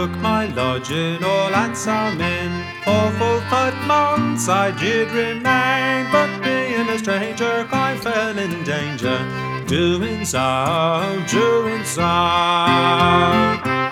took my lodging all handsome in. For full 5 months I did remain, but being a stranger I fell in danger, doing so.